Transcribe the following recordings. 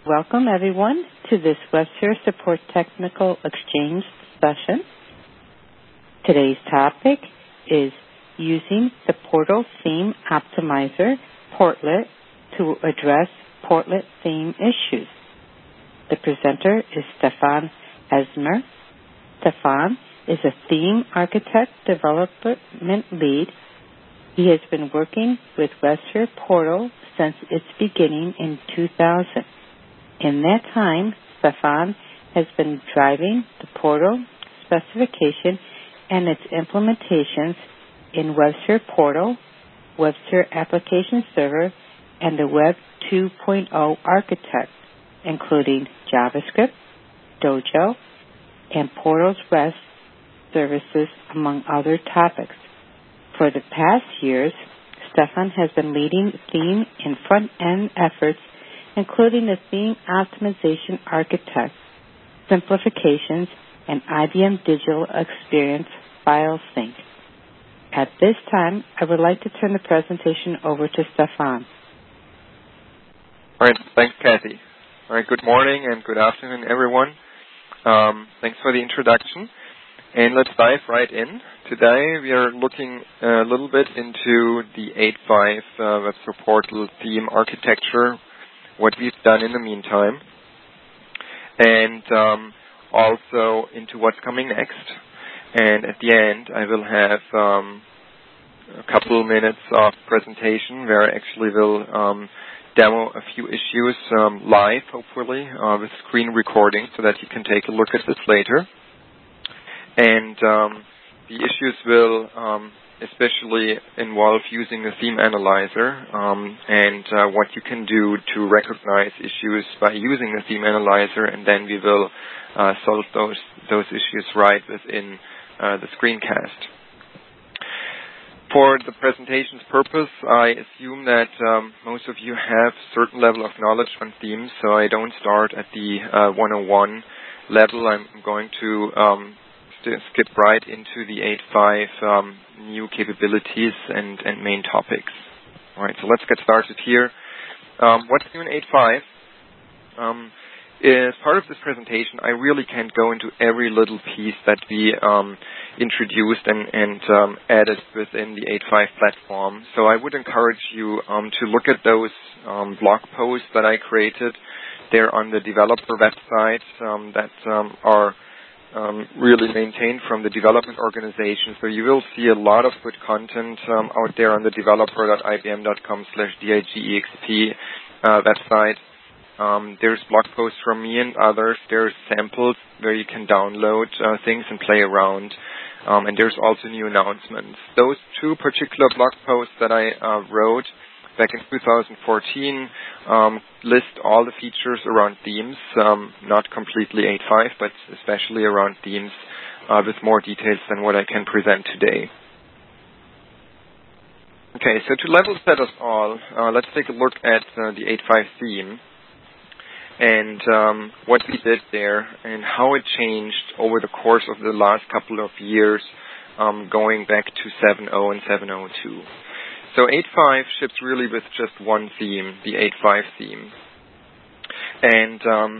Welcome, everyone, to this WebSphere Support Technical Exchange session. Today's topic is using the Portal Theme Optimizer Portlet to address Portlet theme issues. The presenter is Stefan Esmer. Stefan is a theme architect development lead. He has been working with WebSphere Portal since its beginning in 2000. In that time, Stefan has been driving the Portal specification and its implementations in WebSphere Portal, WebSphere Application Server, and the Web 2.0 architect, including JavaScript, Dojo, and Portal's REST services, among other topics. For the past years, Stefan has been leading theme and front-end efforts, including the Theme Optimization Architect, Simplifications, and IBM Digital Experience File Sync. At this time, I would like to turn the presentation over to Stefan. All right, thanks, Kathy. All right, good morning and good afternoon, everyone. Thanks for the introduction. And let's dive right in. Today we are looking a little bit into the 8.5 WebSphere Portal theme architecture, what we've done in the meantime, and also into what's coming next. And at the end, I will have a couple minutes of presentation where I actually will demo a few issues live, hopefully, with screen recording so that you can take a look at this later. And the issues will especially involve using the theme analyzer and what you can do to recognize issues by using the theme analyzer, and then we will solve those issues right within the screencast. For the presentation's purpose, I assume that most of you have a certain level of knowledge on themes, so I don't start at the 101 level. I'm going to skip right into the 8.5 new capabilities and main topics. All right, so let's get started here. What's new in 8.5? As part of this presentation, I really can't go into every little piece that we introduced and added within the 8.5 platform. So I would encourage you to look at those blog posts that I created. They're on the developer website that are really maintained from the development organization. So you will see a lot of good content out there on the developer.ibm.com/digexp website. There's blog posts from me and others. There's samples where you can download things and play around. And there's also new announcements. Those two particular blog posts that I wrote back in 2014 list all the features around themes, not completely 8.5, but especially around themes with more details than what I can present today. Okay, so to level set us all, let's take a look at the 8.5 theme and what we did there and how it changed over the course of the last couple of years, going back to 7.0 and 7.02. So 8.5 ships really with just one theme, the 8.5 theme. And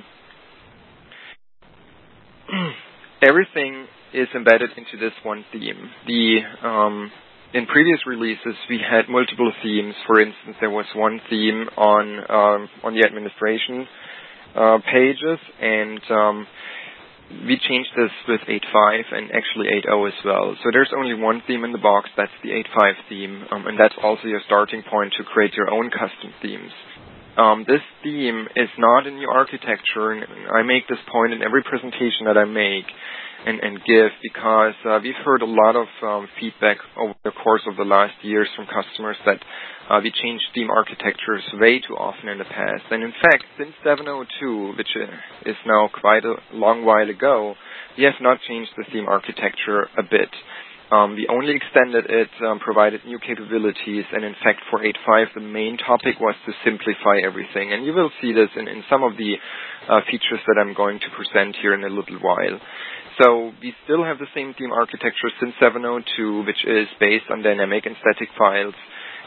everything is embedded into this one theme. In previous releases, we had multiple themes. For instance, there was one theme on the administration pages, and we changed this with 8.5 and actually 8.0 as well. So there's only one theme in the box, that's the 8.5 theme, and that's also your starting point to create your own custom themes. This theme is not a new architecture, and I make this point in every presentation that I make and give, because we've heard a lot of feedback over the course of the last years from customers that we changed theme architectures way too often in the past. And in fact, since 7.02, which is now quite a long while ago, we have not changed the theme architecture a bit. We only extended it, provided new capabilities, and in fact for 8.5 the main topic was to simplify everything. And you will see this in some of the features that I'm going to present here in a little while. So we still have the same theme architecture since 7.02, which is based on dynamic and static files.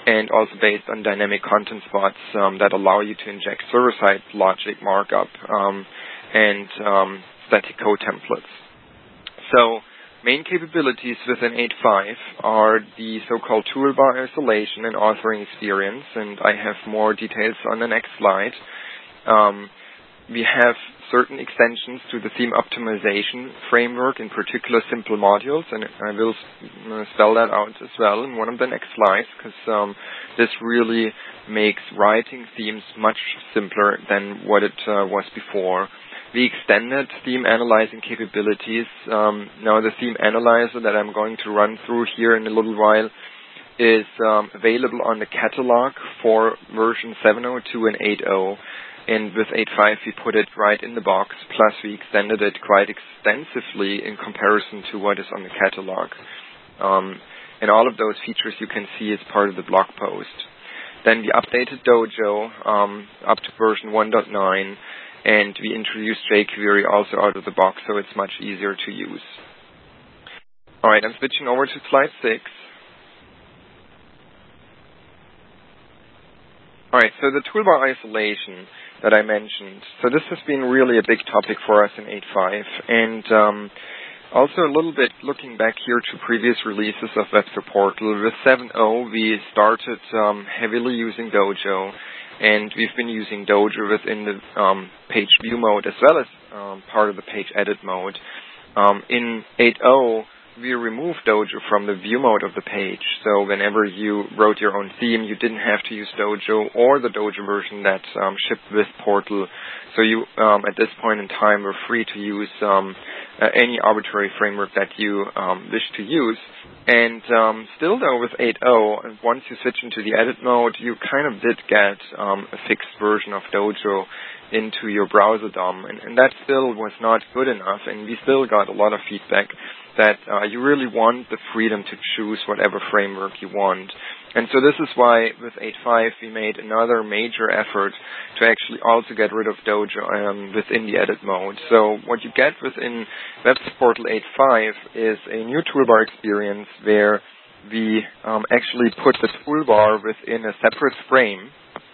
and also based on dynamic content spots that allow you to inject server-side logic markup and static code templates. So main capabilities within 8.5 are the so-called toolbar isolation and authoring experience, and I have more details on the next slide. We have certain extensions to the theme optimization framework, in particular simple modules, and I will spell that out as well in one of the next slides, because this really makes writing themes much simpler than what it was before. We extended theme analyzing capabilities. Now the theme analyzer that I'm going to run through here in a little while is available on the catalog for version 7.02 and 8.0. And with 8.5 we put it right in the box, plus we extended it quite extensively in comparison to what is on the catalog. And all of those features you can see as part of the blog post. Then we updated Dojo up to version 1.9, and we introduced jQuery also out of the box, so it's much easier to use. Alright, I'm switching over to slide 6. Alright, so the toolbar isolation that I mentioned. So this has been really a big topic for us in 8.5, and also a little bit looking back here to previous releases of WebSport. With 7.0 we started heavily using Dojo, and we've been using Dojo within the page view mode as well as part of the page edit mode. In 8.0 we removed Dojo from the view mode of the page, so whenever you wrote your own theme, you didn't have to use Dojo or the Dojo version that shipped with Portal. So you, at this point in time, were free to use any arbitrary framework that you wish to use. And still, though, with 8.0, once you switch into the edit mode, you kind of did get a fixed version of Dojo into your browser DOM, and that still was not good enough, and we still got a lot of feedback that you really want the freedom to choose whatever framework you want. And so this is why with 8.5 we made another major effort to actually also get rid of Dojo within the edit mode. So what you get within WebSport 8.5 is a new toolbar experience where we actually put the toolbar within a separate frame,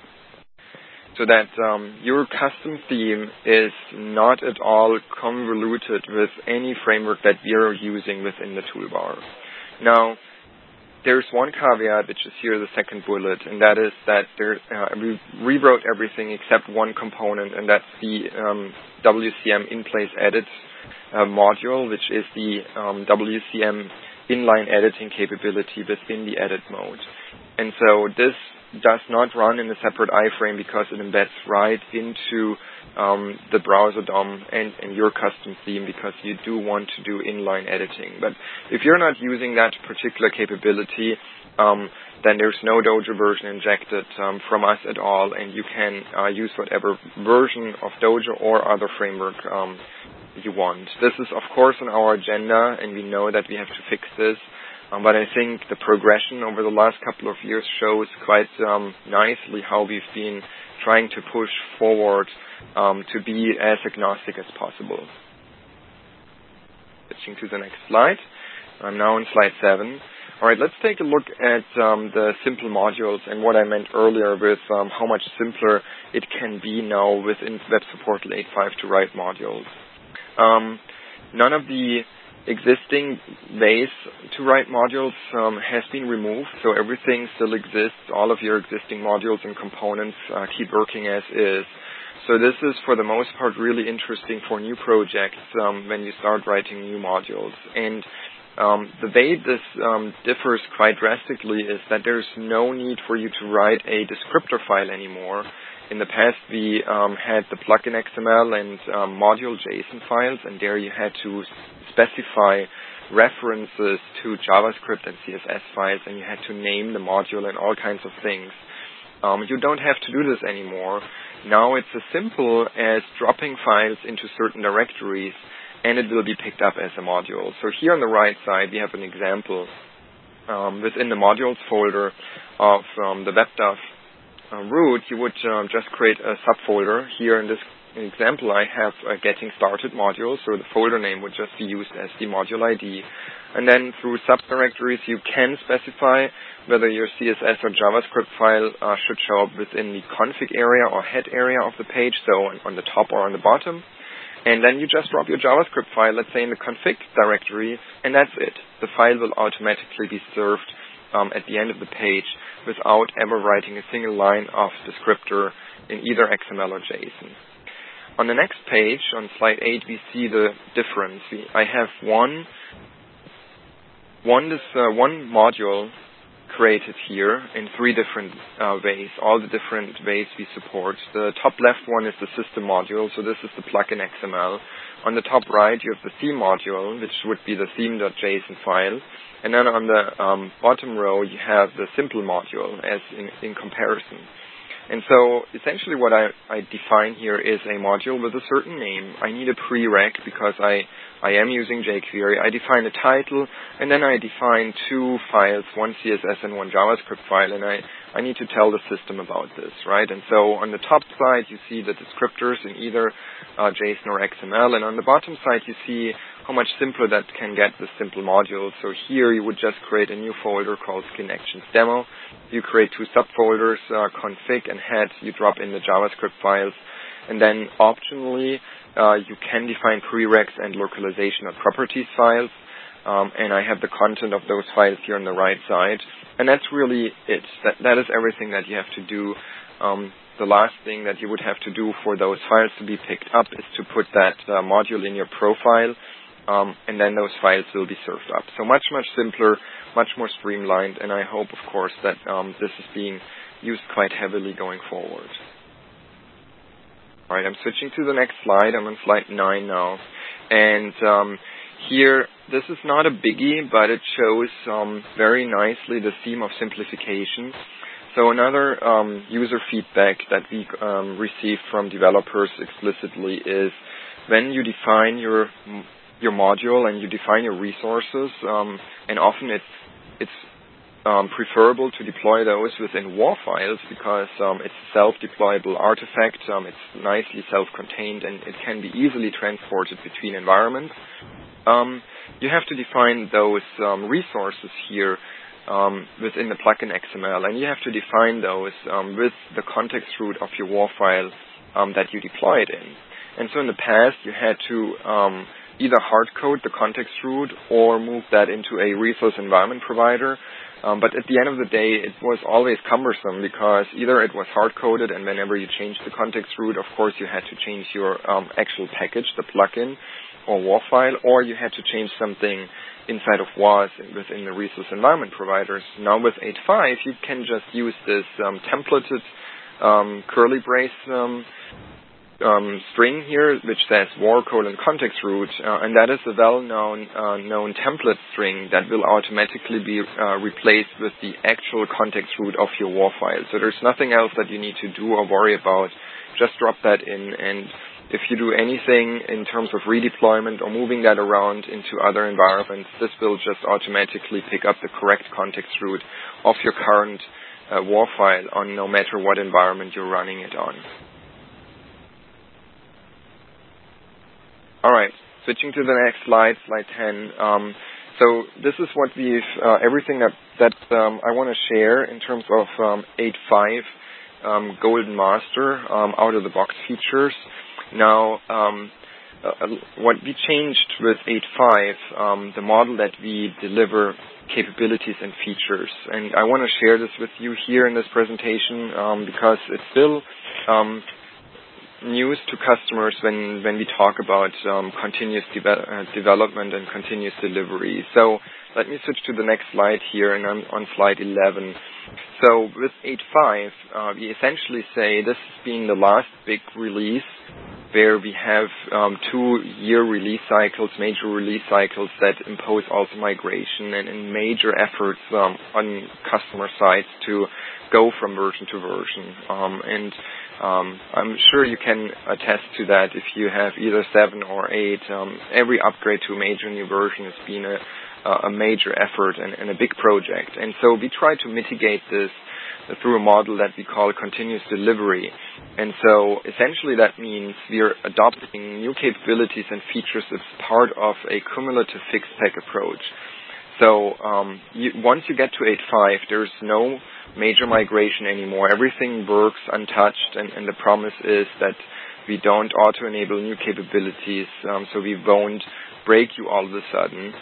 so that your custom theme is not at all convoluted with any framework that we are using within the toolbar. Now, there's one caveat, which is here the second bullet, and that is that we rewrote everything except one component, and that's the WCM in-place edit module, which is the WCM inline editing capability within the edit mode. And so this does not run in a separate iframe because it embeds right into the browser DOM and your custom theme, because you do want to do inline editing. But if you're not using that particular capability, then there's no Dojo version injected from us at all, and you can use whatever version of Dojo or other framework you want. This is, of course, on our agenda, and we know that we have to fix this. But I think the progression over the last couple of years shows quite nicely how we've been trying to push forward to be as agnostic as possible. Switching to the next slide. I'm now on slide 7. All right, let's take a look at the simple modules and what I meant earlier with how much simpler it can be now within WebSport 8.5 to write modules. None of the existing ways to write modules has been removed, so everything still exists. All of your existing modules and components keep working as is. So this is, for the most part, really interesting for new projects when you start writing new modules. And the way this differs quite drastically is that there's no need for you to write a descriptor file anymore. In the past, we had the plugin XML and module JSON files, and there you had to specify references to JavaScript and CSS files, and you had to name the module and all kinds of things. You don't have to do this anymore. Now it's as simple as dropping files into certain directories, and it will be picked up as a module. So here on the right side, we have an example within the modules folder of the WebDAV root. You would just create a subfolder. Here in this example, I have a getting started module, so the folder name would just be used as the module ID. And then through subdirectories, you can specify whether your CSS or JavaScript file should show up within the config area or head area of the page, so on the top or on the bottom. And then you just drop your JavaScript file, let's say in the config directory, and that's it. The file will automatically be served at the end of the page without ever writing a single line of descriptor in either XML or JSON. On the next page, on slide 8, we see the difference. I have one module created here in 3 different ways, all the different ways we support. The top left one is the system module, so this is the plugin XML. On the top right, you have the theme module, which would be the theme.json file. And then on the bottom row, you have the simple module as in comparison. And so essentially what I define here is a module with a certain name. I need a prereq because I am using jQuery. I define a title, and then I define 2 files, one CSS and one JavaScript file, and I need to tell the system about this, right? And so on the top side, you see the descriptors in either JSON or XML, and on the bottom side, you see how much simpler that can get with simple modules. So here you would just create a new folder called SkinActions Demo. You create 2 subfolders, config and head. You drop in the JavaScript files. And then optionally, you can define prereqs and localization of properties files. And I have the content of those files here on the right side. And that's really it. That is everything that you have to do. The last thing that you would have to do for those files to be picked up is to put that module in your profile. And then those files will be served up. So much, much simpler, much more streamlined, and I hope, of course, that this is being used quite heavily going forward. All right, I'm switching to the next slide. I'm on slide 9 now. And here, this is not a biggie, but it shows very nicely the theme of simplification. So another user feedback that we received from developers explicitly is when you define your module and you define your resources, and often it's preferable to deploy those within WAR files because it's a self-deployable artifact, it's nicely self-contained, and it can be easily transported between environments. You have to define those resources here within the plugin XML, and you have to define those with the context root of your WAR file that you deploy it in. And so in the past, you had to either hard-code the context root or move that into a resource environment provider. But at the end of the day, it was always cumbersome because either it was hard-coded, and whenever you changed the context root, of course, you had to change your actual package, the plugin or WAR file, or you had to change something inside of WAS within the resource environment providers. Now with 8.5, you can just use this templated curly brace string here, which says WAR context root, and that is a well-known known template string that will automatically be replaced with the actual context root of your WAR file. So there's nothing else that you need to do or worry about. Just drop that in, and if you do anything in terms of redeployment or moving that around into other environments, this will just automatically pick up the correct context root of your current WAR file on no matter what environment you're running it on. All right, switching to the next slide, slide 10. So this is what we've, everything that I want to share in terms of 8.5 Golden Master out of the box features. Now, what we changed with 8.5, the model that we deliver capabilities and features, and I want to share this with you here in this presentation because it's still news to customers when we talk about continuous development and continuous delivery. So let me switch to the next slide here, and I'm on slide 11. So with 8.5, we essentially say this being the last big release where we have 2-year release cycles, major release cycles that impose also migration and major efforts on customer sides to go from version to version. I'm sure you can attest to that if you have either 7 or 8. Every upgrade to a major new version has been a major effort and a big project. And so we try to mitigate this through a model that we call continuous delivery. And so essentially that means we are adopting new capabilities and features as part of a cumulative fixed tech approach. So once you get to 8.5, there's no major migration anymore. Everything works untouched, and the promise is that we don't auto-enable new capabilities, so we won't break you all of a sudden.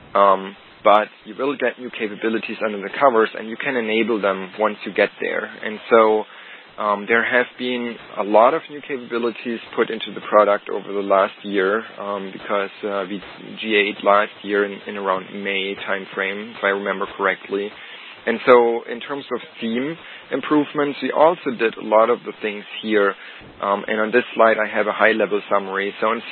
But you will get new capabilities under the covers, and you can enable them once you get there. And so there have been a lot of new capabilities put into the product over the last year, because we GA'd last year in around May timeframe, if I remember correctly. And so in terms of theme improvements, we also did a lot of the things here. And on this slide, I have a high-level summary. So in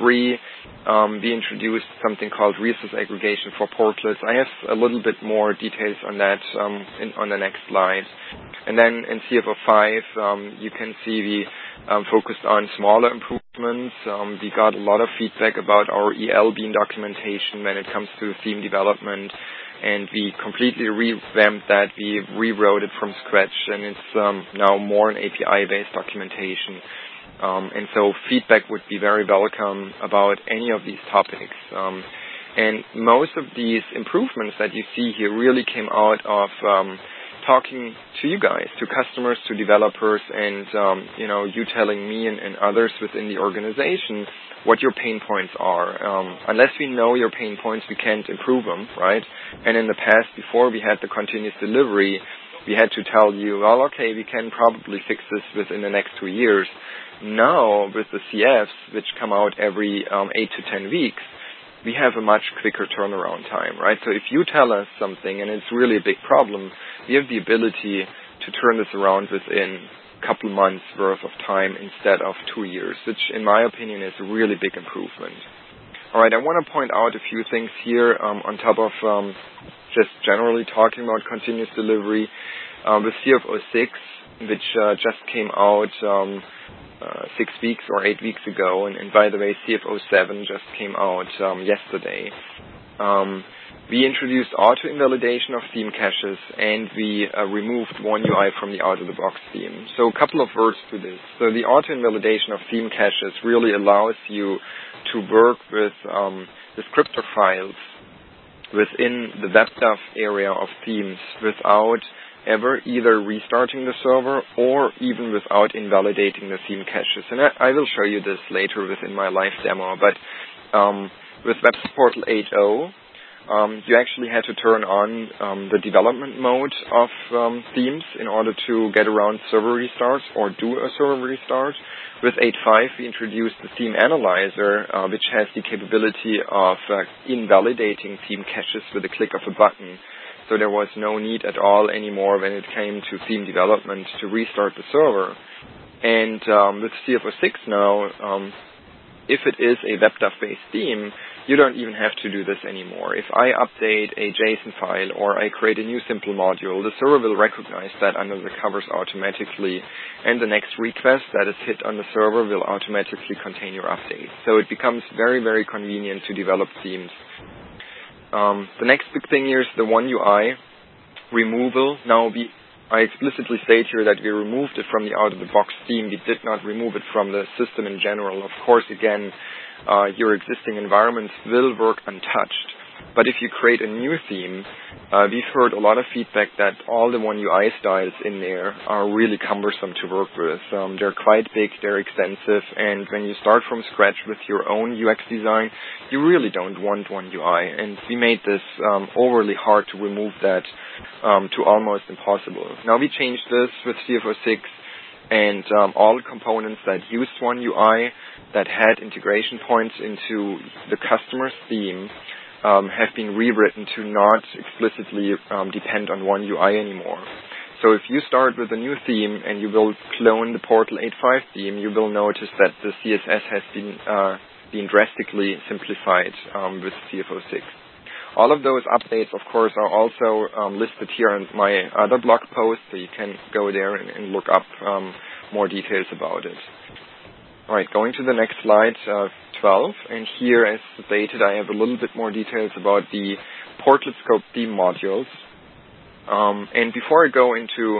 CFO3, we introduced something called resource aggregation for portlets. I have a little bit more details on that on the next slide. And then in CFO5, you can see we focused on smaller improvements. We got a lot of feedback about our EL Bean documentation when it comes to theme development. And we completely revamped that. We rewrote it from scratch, and it's now more an API-based documentation. And so feedback would be very welcome about any of these topics. And most of these improvements that you see here really came out of talking to you guys, to customers, to developers, and you telling me and others within the organization what your pain points are. Unless we know your pain points, we can't improve them, right? And in the past, before we had the continuous delivery, we had to tell you, well, okay, we can probably fix this within the next 2 years. Now, with the CFs, which come out every 8 to 10 weeks, we have a much quicker turnaround time, right? So if you tell us something and it's really a big problem, we have the ability to turn this around within a couple months worth of time instead of 2 years, which in my opinion is a really big improvement. All right, I want to point out a few things here on top of just generally talking about continuous delivery. With CFO6, which just came out 6 weeks or 8 weeks ago, and by the way, CFO7 just came out yesterday. We introduced auto-invalidation of theme caches, and we removed one UI from the out-of-the-box theme. So a couple of words to this. So the auto-invalidation of theme caches really allows you to work with descriptor files within the WebDAV area of themes without ever either restarting the server or even without invalidating the theme caches. And I will show you this later within my live demo. But with WebSportal 8.0, you actually had to turn on the development mode of themes in order to get around server restarts or do a server restart. With 8.5, we introduced the theme analyzer, which has the capability of invalidating theme caches with a click of a button. So there was no need at all anymore when it came to theme development to restart the server. And with CFO6 now, if it is a WebDAV-based theme, you don't even have to do this anymore. If I update a JSON file or I create a new simple module, the server will recognize that under the covers automatically, and the next request that is hit on the server will automatically contain your update. So it becomes very, very convenient to develop themes. The next big thing here is the One UI removal. Now, I explicitly state here that we removed it from the out-of-the-box theme. We did not remove it from the system in general. Of course, again, your existing environments will work untouched. But if you create a new theme, we've heard a lot of feedback that all the One UI styles in there are really cumbersome to work with. They're quite big, they're extensive, and when you start from scratch with your own UX design, you really don't want One UI. And we made this overly hard to remove that to almost impossible. Now we changed this with CFO6, and all components that used One UI that had integration points into the customer's theme have been rewritten to not explicitly depend on One UI anymore. So if you start with a new theme and you will clone the Portal 8.5 theme, you will notice that the CSS has been drastically simplified with CFO6. All of those updates, of course, are also listed here in my other blog post, so you can go there and look up more details about it. All right, going to the next slide, 12, and here, as stated, I have a little bit more details about the Portlet Scope theme modules. And before I go into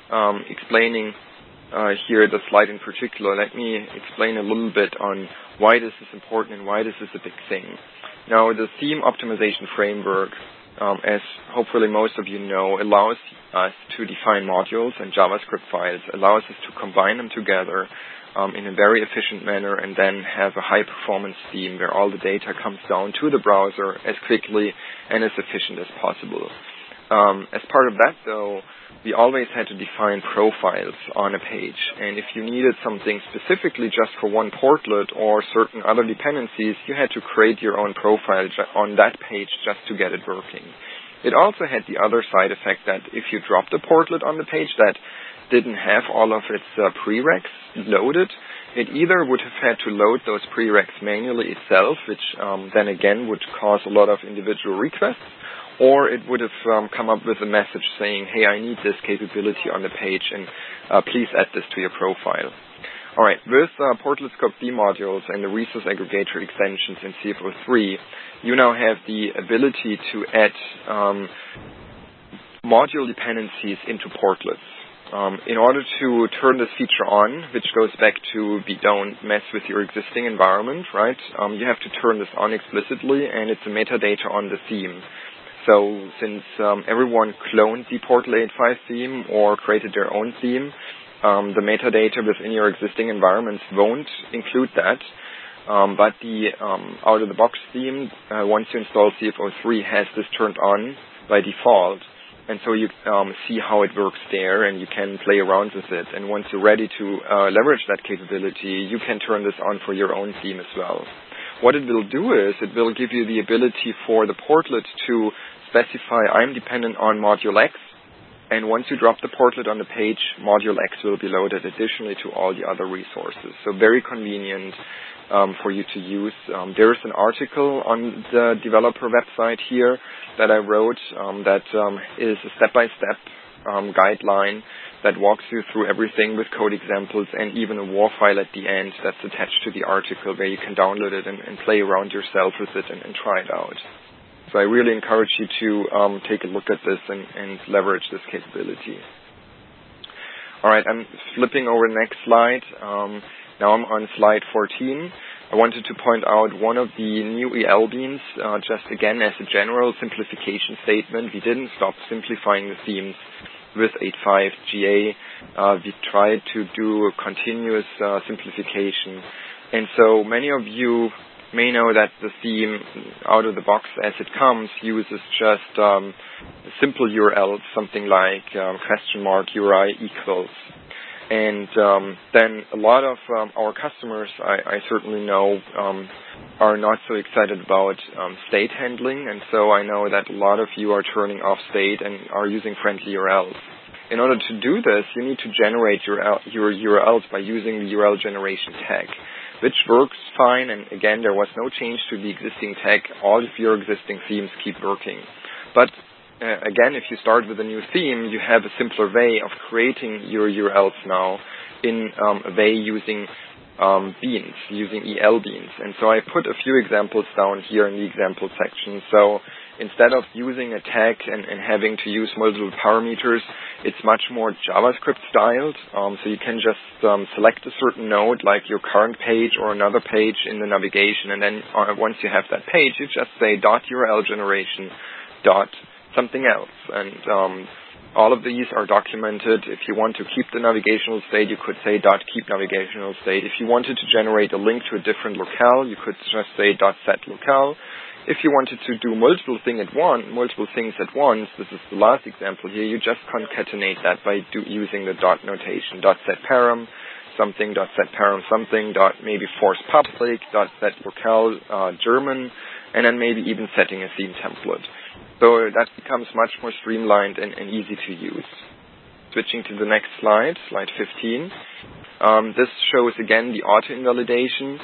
explaining here the slide in particular, let me explain a little bit on why this is important and why this is a big thing. Now, the theme optimization framework, as hopefully most of you know, allows us to define modules and JavaScript files, allows us to combine them together in a very efficient manner and then have a high-performance theme where all the data comes down to the browser as quickly and as efficient as possible. As part of that, though, we always had to define profiles on a page. And if you needed something specifically just for one portlet or certain other dependencies, you had to create your own profile on that page just to get it working. It also had the other side effect that if you dropped a portlet on the page that didn't have all of its prereqs loaded, it either would have had to load those prereqs manually itself, which then again would cause a lot of individual requests, or it would have come up with a message saying, hey, I need this capability on the page, and please add this to your profile. All right, with Portlet Scope theme modules and the resource aggregator extensions in CF03, you now have the ability to add module dependencies into portlets. In order to turn this feature on, which goes back to don't mess with your existing environment, right? You have to turn this on explicitly, and it's a metadata on the theme. So since everyone cloned the Portal 85 theme or created their own theme, the metadata within your existing environments won't include that. But the out-of-the-box theme, once you install CF03, has this turned on by default. And so you see how it works there, and you can play around with it. And once you're ready to leverage that capability, you can turn this on for your own theme as well. What it will do is it will give you the ability for the portlet to specify I'm dependent on module X, and once you drop the portlet on the page, module X will be loaded additionally to all the other resources. So very convenient for you to use. There is an article on the developer website here that I wrote that is a step-by-step guideline that walks you through everything with code examples and even a WAR file at the end that's attached to the article where you can download it and play around yourself with it and try it out. So I really encourage you to take a look at this and leverage this capability. All right, I'm flipping over the next slide. Now I'm on slide 14. I wanted to point out one of the new EL beans, just again as a general simplification statement. We didn't stop simplifying the themes with 8.5 GA. We tried to do a continuous simplification. And so many of you may know that the theme out of the box as it comes uses just simple URLs, something like $URI equals. And then a lot of our customers, I certainly know, are not so excited about state handling, and so I know that a lot of you are turning off state and are using friendly URLs. In order to do this, you need to generate your URLs by using the URL generation tag, which works fine, and again, there was no change to the existing tag. All of your existing themes keep working. But again, if you start with a new theme, you have a simpler way of creating your URLs now in a way using beans, using EL beans. And so I put a few examples down here in the example section. So instead of using a tag and having to use multiple parameters, it's much more JavaScript styled. So you can just select a certain node, like your current page or another page in the navigation. And then once you have that page, you just say .URL generation something else. And all of these are documented. If you want to keep the navigational state, you could say .keep navigational state. If you wanted to generate a link to a different locale, you could just say .set locale. If you wanted to do multiple things at once, this is the last example here, you just concatenate that by using the dot notation. .set param something, .set param something, maybe force public, .set locale German, and then maybe even setting a theme template. So that becomes much more streamlined and easy to use. Switching to the next slide, slide 15. This shows again the auto-invalidation.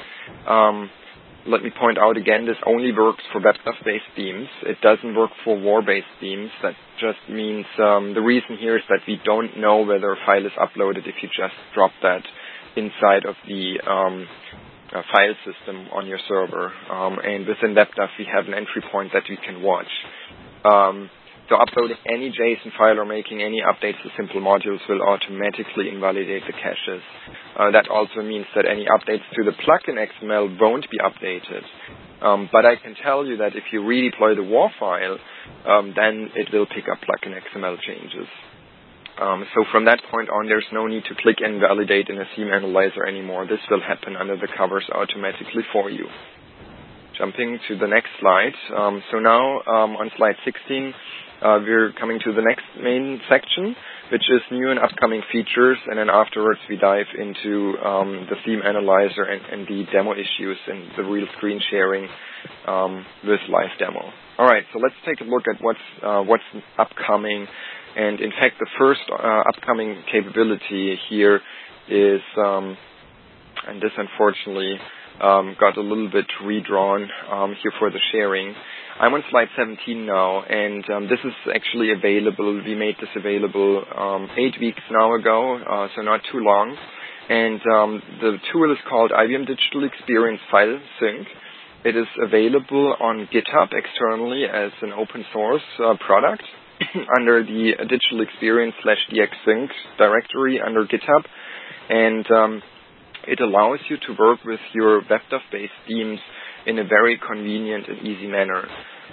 Let me point out again, this only works for web stuff-based themes. It doesn't work for war-based themes. That just means the reason here is that we don't know whether a file is uploaded if you just drop that inside of the file system on your server. And within WebDAV, we have an entry point that we can watch. So uploading any JSON file or making any updates to simple modules will automatically invalidate the caches. That also means that any updates to the plugin XML won't be updated. But I can tell you that if you redeploy the WAR file, then it will pick up plugin XML changes. So from that point on, there's no need to click and validate in a theme analyzer anymore. This will happen under the covers automatically for you. Jumping to the next slide. So now on slide 16, we're coming to the next main section, which is new and upcoming features, and then afterwards we dive into the theme analyzer and the demo issues and the real screen sharing with live demo. All right, so let's take a look at what's upcoming. And in fact, the first upcoming capability here is, and this unfortunately got a little bit redrawn here for the sharing. I'm on slide 17 now, and this is actually available. We made this available 8 weeks now ago, so not too long. And the tool is called IBM Digital Experience File Sync. It is available on GitHub externally as an open source product under the Digital Experience /DXSync directory under GitHub. And it allows you to work with your WebDAV-based themes in a very convenient and easy manner.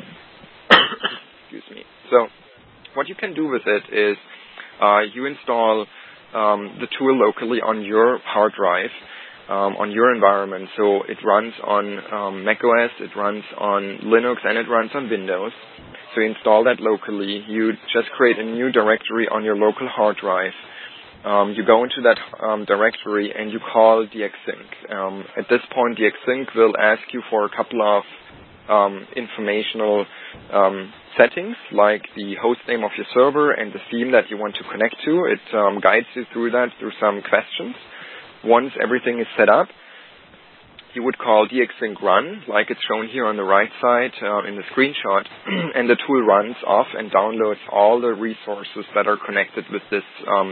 Excuse me. So what you can do with it is you install the tool locally on your hard drive, on your environment. So it runs on macOS, it runs on Linux, and it runs on Windows. So you install that locally. You just create a new directory on your local hard drive. You go into that directory and you call DXSync. At this point, DXSync will ask you for a couple of informational settings, like the host name of your server and the theme that you want to connect to. It guides you through that through some questions. Once everything is set up, you would call DXSync run, like it's shown here on the right side in the screenshot, and the tool runs off and downloads all the resources that are connected with this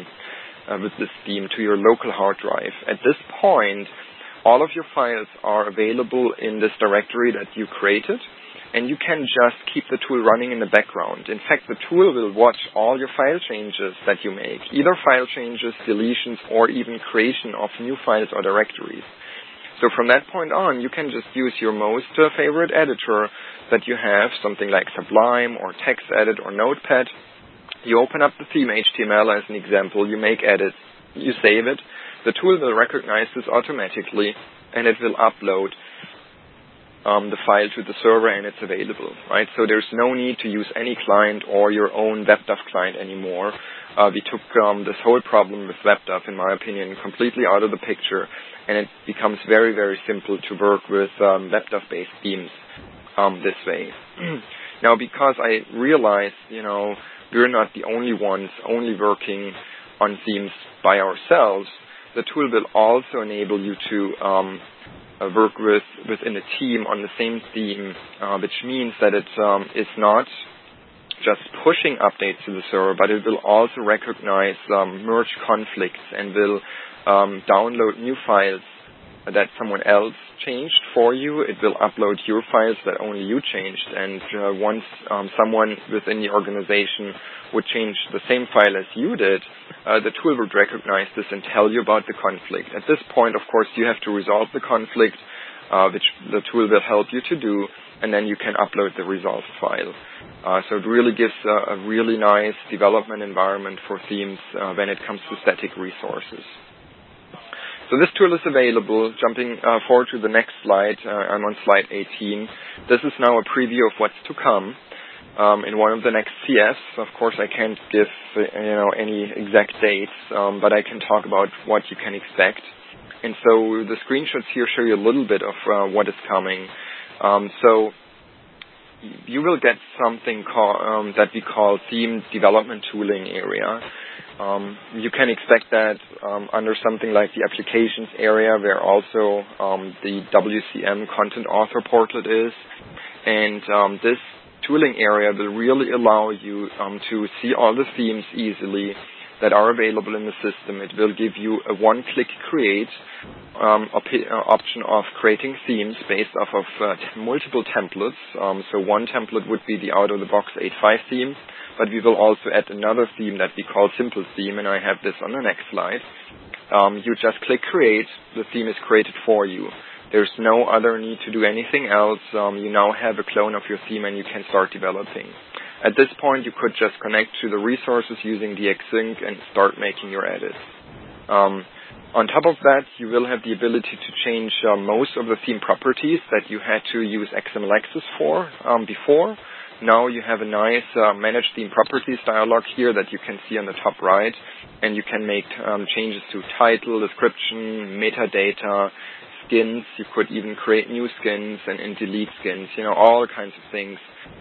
theme to your local hard drive. At this point, all of your files are available in this directory that you created, and you can just keep the tool running in the background. In fact, the tool will watch all your file changes that you make, either file changes, deletions, or even creation of new files or directories. So from that point on, you can just use your most favorite editor that you have, something like Sublime or TextEdit or Notepad. You open up the theme HTML as an example, you make edits, you save it. The tool will recognize this automatically, and it will upload the file to the server, and it's available, right? So there's no need to use any client or your own WebDAV client anymore. We took this whole problem with WebDAV, in my opinion, completely out of the picture, and it becomes very, very simple to work with WebDAV-based themes this way. Now, because I realize, we're not the only ones only working on themes by ourselves, the tool will also enable you to work within a team on the same theme, which means that it is not just pushing updates to the server, but it will also recognize merge conflicts and will download new files that someone else changed for you. It will upload your files that only you changed, and once someone within the organization would change the same file as you did, the tool would recognize this and tell you about the conflict. At this point, of course, you have to resolve the conflict, which the tool will help you to do, and then you can upload the resolved file. So it really gives a really nice development environment for themes when it comes to static resources. So this tool is available. Jumping forward to the next slide, I'm on slide 18. This is now a preview of what's to come in one of the next CS. Of course, I can't give any exact dates, but I can talk about what you can expect. And so the screenshots here show you a little bit of what is coming. So you will get something that we call theme development tooling area. You can expect that under something like the applications area, where also the WCM content author portlet is. And this tooling area will really allow you to see all the themes easily, that are available in the system. It will give you a one-click create option of creating themes based off of multiple templates. So one template would be the out-of-the-box 8.5 theme, but we will also add another theme that we call Simple Theme, and I have this on the next slide. You just click create, the theme is created for you. There's no other need to do anything else. You now have a clone of your theme and you can start developing. At this point, you could just connect to the resources using DXSync and start making your edits. On top of that, you will have the ability to change most of the theme properties that you had to use XML Access for before. Now you have a nice Manage Theme Properties dialog here that you can see on the top right, and you can make changes to title, description, metadata, skins. You could even create new skins and delete skins. All kinds of things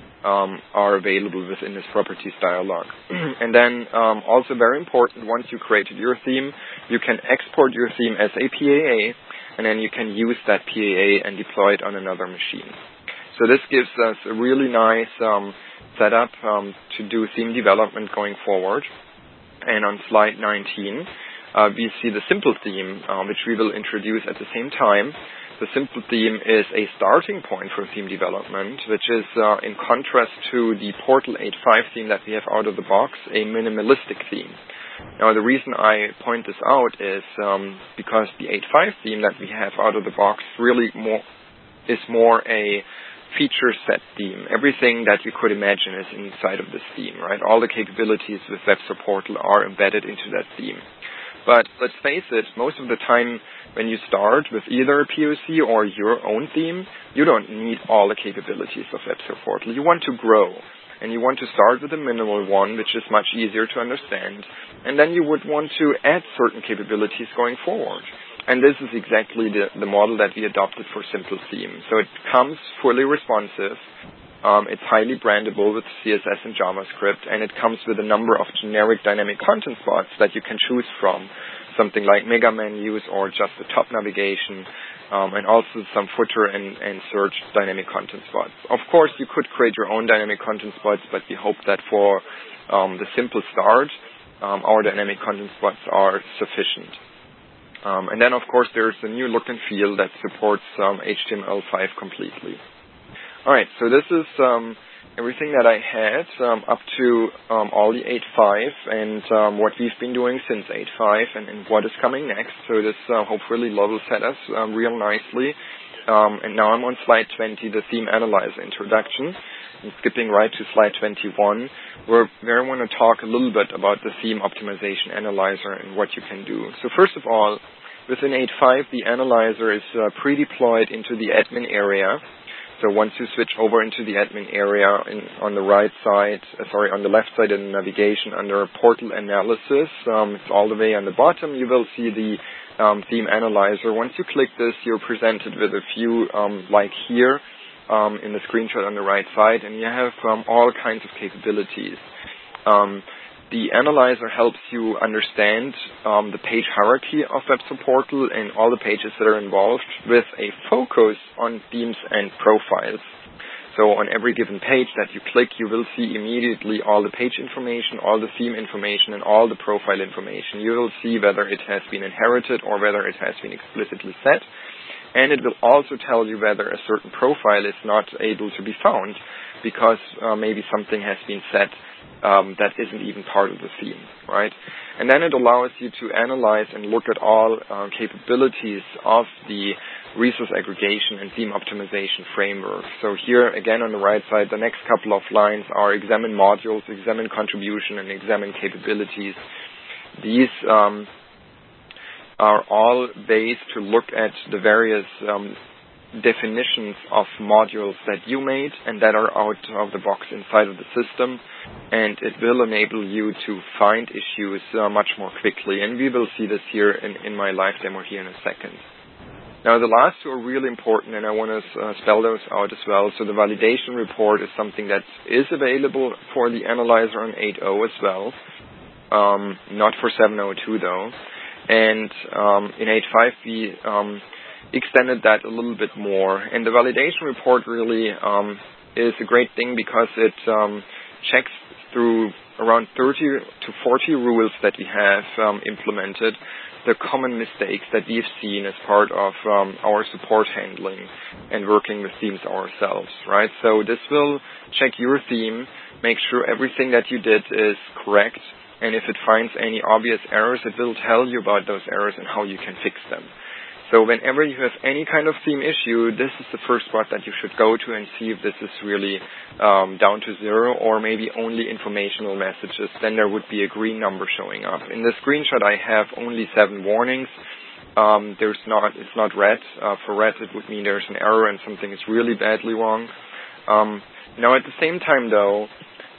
are available within this properties dialog. And then also very important, once you created your theme, you can export your theme as a PAA, and then you can use that PAA and deploy it on another machine. So this gives us a really nice setup to do theme development going forward. And on slide 19, we see the Simple Theme, which we will introduce at the same time. The Simple Theme is a starting point for theme development, which is in contrast to the Portal 8.5 theme that we have out of the box, a minimalistic theme. Now, the reason I point this out is because the 8.5 theme that we have out of the box really is more a feature set theme. Everything that you could imagine is inside of this theme, right? All the capabilities with WebSource are embedded into that theme. But let's face it, most of the time when you start with either a POC or your own theme, you don't need all the capabilities of WebSource. You want to grow, and you want to start with a minimal one, which is much easier to understand, and then you would want to add certain capabilities going forward. And this is exactly the model that we adopted for Simple Theme. So it comes fully responsive. It's highly brandable with CSS and JavaScript, and it comes with a number of generic dynamic content spots that you can choose from, something like mega menus or just the top navigation, and also some footer and search dynamic content spots. Of course, you could create your own dynamic content spots, but we hope that for the simple start, our dynamic content spots are sufficient. And then, of course, there's a new look and feel that supports HTML5 completely. All right, so this is everything that I had up to all the 8.5 and what we've been doing since 8.5 and what is coming next. So this hopefully level set us real nicely. And now I'm on slide 20, the Theme Analyzer introduction. I'm skipping right to slide 21, where I want to talk a little bit about the Theme Optimization Analyzer and what you can do. So first of all, within 8.5, the analyzer is pre-deployed into the admin area. So once you switch over into the admin area on the on the left side in navigation under Portal Analysis, it's all the way on the bottom, you will see the Theme Analyzer. Once you click this, you're presented with a few like here in the screenshot on the right side, and you have all kinds of capabilities. The analyzer helps you understand the page hierarchy of WebSource and all the pages that are involved with a focus on themes and profiles. So on every given page that you click, you will see immediately all the page information, all the theme information, and all the profile information. You will see whether it has been inherited or whether it has been explicitly set. And it will also tell you whether a certain profile is not able to be found because maybe something has been set that isn't even part of the theme, right? And then it allows you to analyze and look at all capabilities of the resource aggregation and theme optimization framework. So here, again, on the right side, the next couple of lines are examine modules, examine contribution, and examine capabilities. These are all ways to look at the various definitions of modules that you made and that are out of the box inside of the system, and it will enable you to find issues much more quickly, and we will see this here in my live demo here in a second. Now, the last two are really important, and I want to spell those out as well. So the validation report is something that is available for the analyzer on 8.0 as well, not for 7.02 though. And in 8.5 we extended that a little bit more. And the validation report really is a great thing because it checks through around 30 to 40 rules that we have implemented, the common mistakes that we've seen as part of our support handling and working with themes ourselves, right? So this will check your theme, make sure everything that you did is correct, and if it finds any obvious errors, it will tell you about those errors and how you can fix them. So whenever you have any kind of theme issue, this is the first spot that you should go to and see if this is really down to zero or maybe only informational messages. Then there would be a green number showing up. In the screenshot, I have only 7 warnings. It's not red. For red, it would mean there's an error and something is really badly wrong. Now, at the same time, though,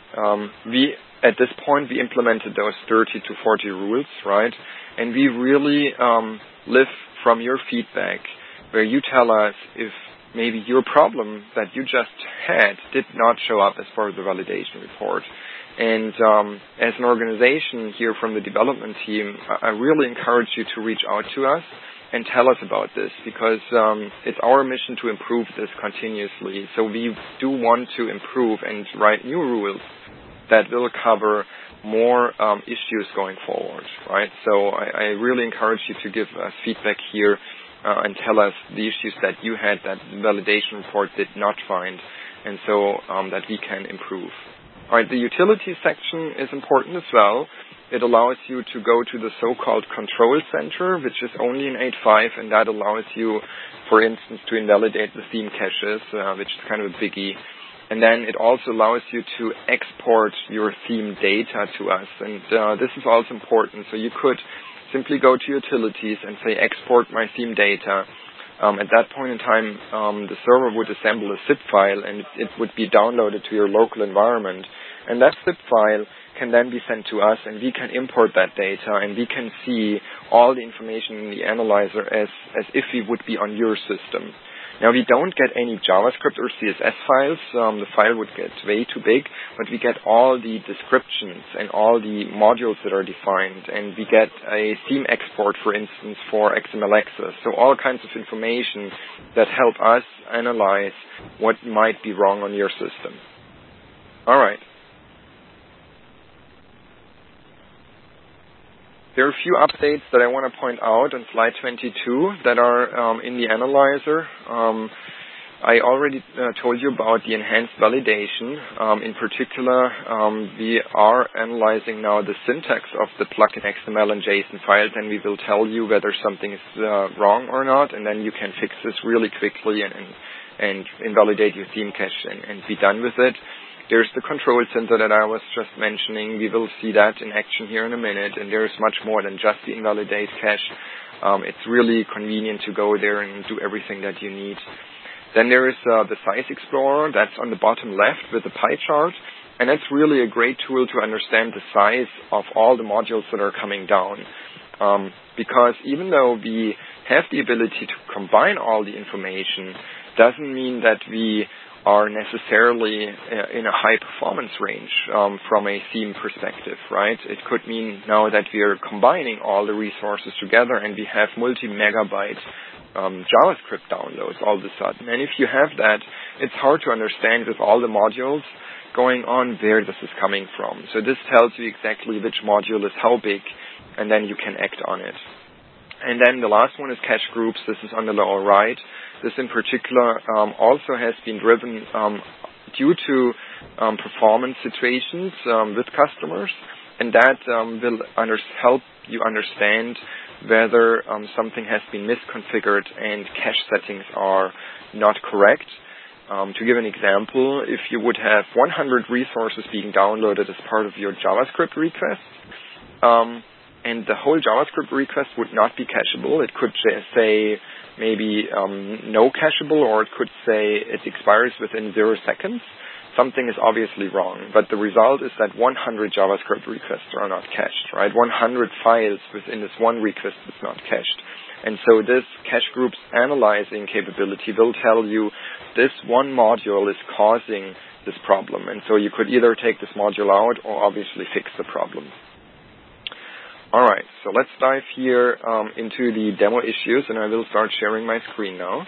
at this point, we implemented those 30 to 40 rules, right? And we really live from your feedback, where you tell us if maybe your problem that you just had did not show up as part of the validation report. And as an organization here from the development team, I really encourage you to reach out to us and tell us about this, because it's our mission to improve this continuously. So we do want to improve and write new rules that will cover more issues going forward, right? So I really encourage you to give us feedback here and tell us the issues that you had that the validation report did not find, and so that we can improve. All right, the utility section is important as well. It allows you to go to the so-called control center, which is only in 8.5, and that allows you, for instance, to invalidate the theme caches, which is kind of a biggie. And then it also allows you to export your theme data to us. And this is also important. So you could simply go to utilities and say, export my theme data. At that point in time, the server would assemble a zip file, and it would be downloaded to your local environment. And that zip file can then be sent to us, and we can import that data, and we can see all the information in the analyzer as if we would be on your system. Now, we don't get any JavaScript or CSS files. The file would get way too big, but we get all the descriptions and all the modules that are defined, and we get a theme export, for instance, for XML access. So all kinds of information that help us analyze what might be wrong on your system. All right. There are a few updates that I want to point out on slide 22 that are in the analyzer. I already told you about the enhanced validation. In particular, we are analyzing now the syntax of the plugin XML and JSON files, and we will tell you whether something is wrong or not, and then you can fix this really quickly and invalidate your theme cache and be done with it. There's the control center that I was just mentioning. We will see that in action here in a minute, and there's much more than just the invalidate cache. It's really convenient to go there and do everything that you need. Then there is the Size Explorer. That's on the bottom left with the pie chart, and that's really a great tool to understand the size of all the modules that are coming down. Because even though we have the ability to combine all the information, doesn't mean that we are necessarily in a high performance range from a theme perspective, right? It could mean now that we are combining all the resources together and we have multi-megabyte JavaScript downloads all of a sudden. And if you have that, it's hard to understand with all the modules going on where this is coming from. So this tells you exactly which module is how big, and then you can act on it. And then the last one is cache groups. This is on the lower right. This in particular also has been driven due to performance situations with customers, and that will help you understand whether something has been misconfigured and cache settings are not correct. To give an example, if you would have 100 resources being downloaded as part of your JavaScript request, and the whole JavaScript request would not be cacheable. It could say maybe no cacheable, or it could say it expires within 0 seconds. Something is obviously wrong, but the result is that 100 JavaScript requests are not cached, right? 100 files within this one request is not cached. And so this cache groups analyzing capability will tell you this one module is causing this problem. And so you could either take this module out or obviously fix the problem. All right, so let's dive here into the demo issues, and I will start sharing my screen now.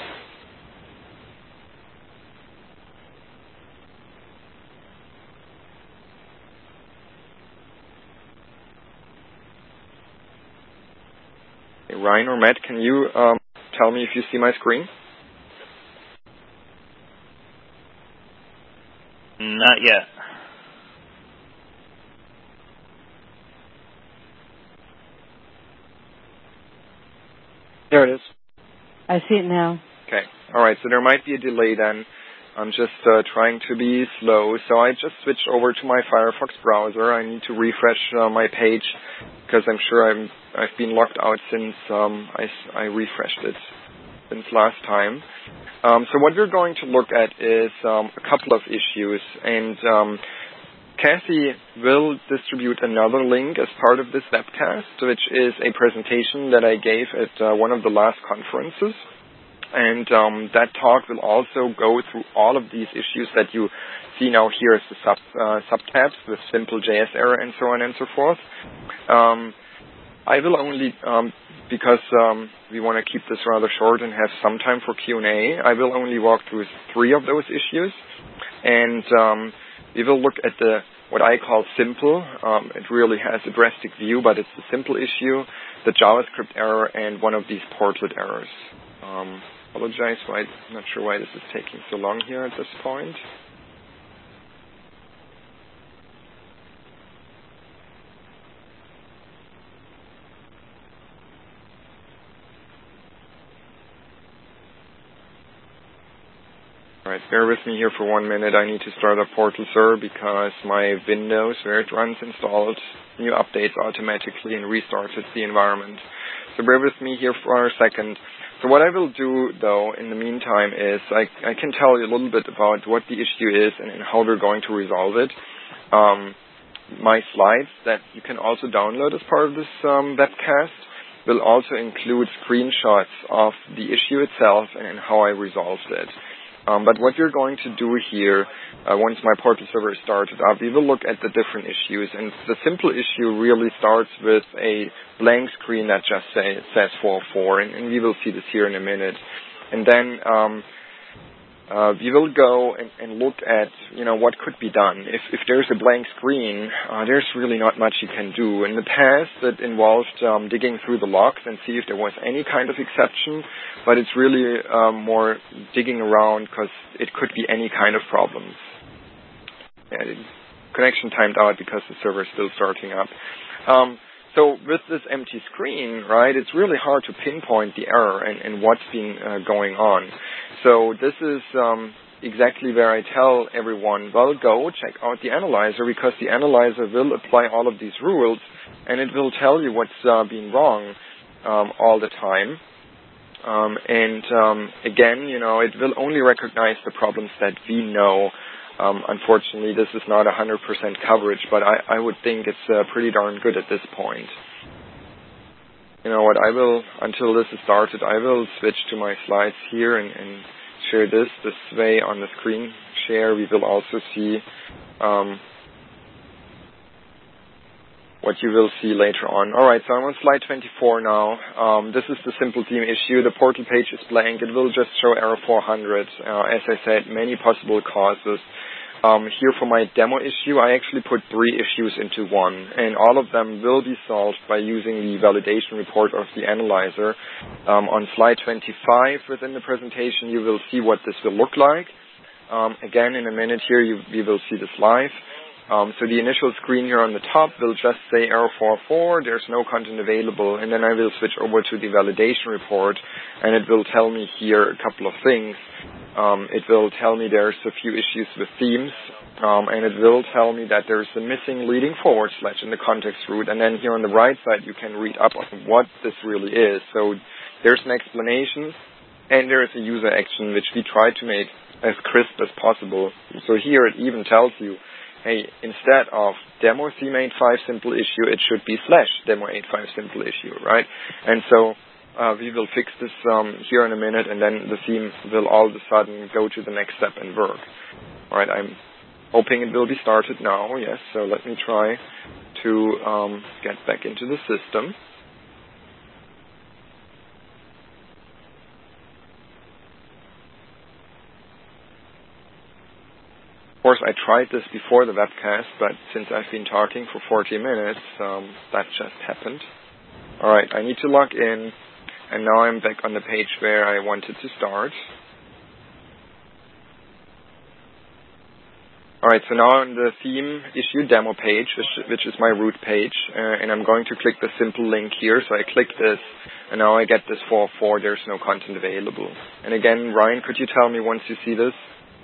Ryan or Matt, can you tell me if you see my screen? Not yet. There it is. I see it now. Okay. All right. So there might be a delay then. I'm just trying to be slow. So I just switched over to my Firefox browser. I need to refresh my page because I'm sure I've been locked out since I refreshed it since last time. So what we're going to look at is a couple of issues, and Kathy will distribute another link as part of this webcast, which is a presentation that I gave at one of the last conferences. And that talk will also go through all of these issues that you see now here as the subtabs with simple JS error and so on and so forth. I will only, because we want to keep this rather short and have some time for Q&A, I will only walk through 3 of those issues. And we will look at what I call simple. It really has a drastic view, but it's the simple issue, the JavaScript error, and one of these portlet errors. Apologize, I'm not sure why this is taking so long here at this point. All right, bear with me here for 1 minute. I need to start up Portal Server because my Windows, where it runs, installed new updates automatically and restarted the environment. So bear with me here for a second. So what I will do, though, in the meantime is I can tell you a little bit about what the issue is and how we're going to resolve it. My slides that you can also download as part of this webcast will also include screenshots of the issue itself and how I resolved it. But what we're going to do here, once my Portal Server is started up, we will look at the different issues. And the simple issue really starts with a blank screen that just says 404, and we will see this here in a minute. And then we will go and look at, what could be done. If there's a blank screen, there's really not much you can do. In the past, it involved digging through the logs and see if there was any kind of exception, but it's really more digging around because it could be any kind of problems. Yeah, the connection timed out because the server is still starting up. So with this empty screen, right, it's really hard to pinpoint the error and what's been going on. So this is exactly where I tell everyone, well, go check out the analyzer because the analyzer will apply all of these rules and it will tell you what's been wrong all the time. Again, it will only recognize the problems that we know. Unfortunately, this is not 100% coverage, but I would think it's pretty darn good at this point. You know what, until this is started, I will switch to my slides here and share this way on the screen share. We will also see what you will see later on. All right, so I'm on slide 24 now. This is the simple theme issue. The portal page is blank. It will just show error 400. As I said, many possible causes. Here for my demo issue, I actually put 3 issues into one, and all of them will be solved by using the validation report of the analyzer. On slide 25 within the presentation, you will see what this will look like. Again, in a minute here, we will see this live. So the initial screen here on the top will just say error 404, there's no content available, and then I will switch over to the validation report, and it will tell me here a couple of things. It will tell me there's a few issues with themes, and it will tell me that there's a missing leading forward slash in the context root, and then here on the right side you can read up on what this really is. So there's an explanation, and there is a user action which we try to make as crisp as possible. So here it even tells you, hey, instead of demo theme85 simple issue, it should be / demo85 simple issue, right? And so we will fix this here in a minute, and then the theme will all of a sudden go to the next step and work. All right, I'm hoping it will be started now, yes, so let me try to get back into the system. Of course, I tried this before the webcast, but since I've been talking for 40 minutes, that just happened. All right, I need to log in. and now I'm back on the page where I wanted to start. Alright, so now on the theme issue demo page, which is my root page, and I'm going to click the simple link here. So I click this, and now I get this 404, there's no content available. And again, Ryan, could you tell me once you see this?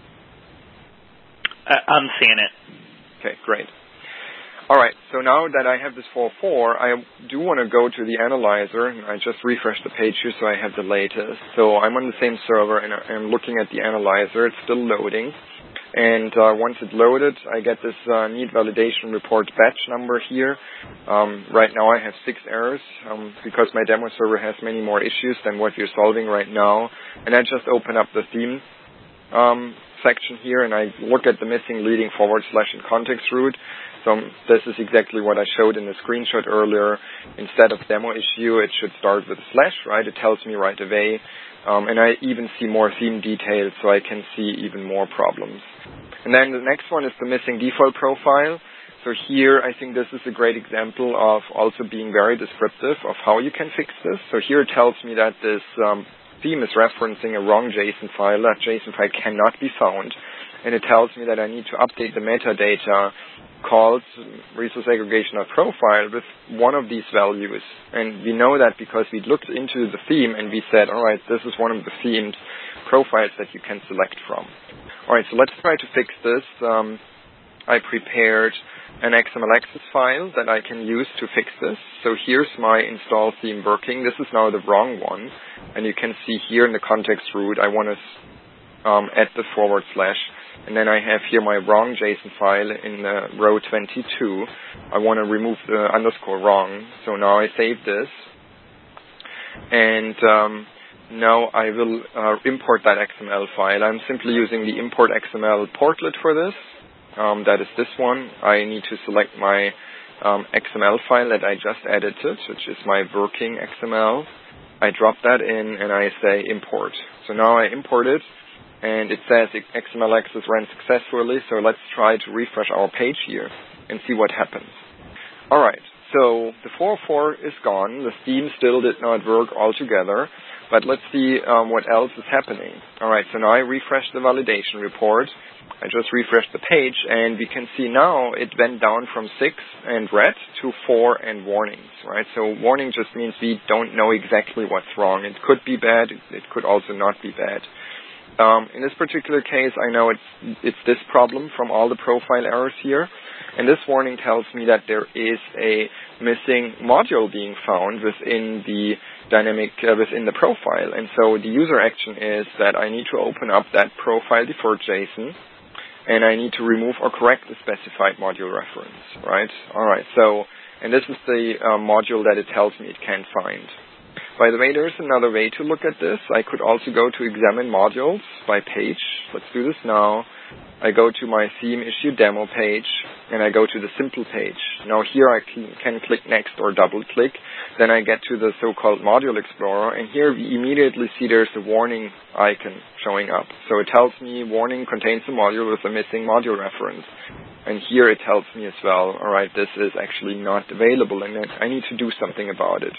I'm seeing it. Okay, great. Alright, so now that I have this 404, I do want to go to the analyzer, and I just refresh the page here so I have the latest. So I'm on the same server, and I'm looking at the analyzer. It's still loading. And once it's loaded, I get this need validation report batch number here. Right now I have 6 errors because my demo server has many more issues than what we're solving right now. And I just open up the theme section here, and I look at the missing leading / in context root. So this is exactly what I showed in the screenshot earlier. Instead of demo issue, it should start with /, right? It tells me right away. And I even see more theme details, so I can see even more problems. And then the next one is the missing default profile. So here, I think this is a great example of also being very descriptive of how you can fix this. So here it tells me that this theme is referencing a wrong JSON file. That JSON file cannot be found. And it tells me that I need to update the metadata called resource aggregation profile with one of these values. And we know that because we looked into the theme and we said, all right, this is one of the themed profiles that you can select from. All right, so let's try to fix this. I prepared an XMLXs file that I can use to fix this. So here's my install theme working. This is now the wrong one. And you can see here in the context root, I want to add the /. And then I have here my wrong JSON file in row 22. I want to remove the _wrong. So now I save this. And now I will import that XML file. I'm simply using the import XML portlet for this. That is this one. I need to select my XML file that I just edited, which is my working XML. I drop that in and I say import. So now I import it. And it says XMLXs ran successfully, so let's try to refresh our page here and see what happens. All right, so the 404 is gone. The theme still did not work altogether, but let's see what else is happening. All right, so now I refresh the validation report. I just refreshed the page, and we can see now it went down from 6 and red to 4 and warnings, right? So warning just means we don't know exactly what's wrong. It could be bad. It could also not be bad. In this particular case, I know it's this problem from all the profile errors here. And this warning tells me that there is a missing module being found within the within the profile. And so the user action is that I need to open up that profile deferred JSON, and I need to remove or correct the specified module reference, right? All right, so, and this is the module that it tells me it can't find. By the way, there's another way to look at this. I could also go to examine modules by page. Let's do this now. I go to my theme issue demo page, and I go to the simple page. Now here I can click next or double click. Then I get to the so-called module explorer, and here we immediately see there's a warning icon showing up. So it tells me warning contains a module with a missing module reference. And here it tells me as well, all right, this is actually not available, and I need to do something about it.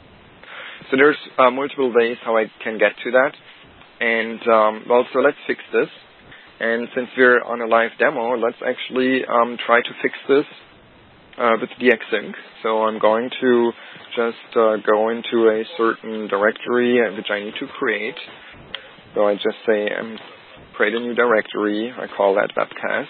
So there's multiple ways how I can get to that. And, well, so let's fix this. And since we're on a live demo, let's actually try to fix this with dxsync. So I'm going to just go into a certain directory which I need to create. So I just say create a new directory. I call that webcast.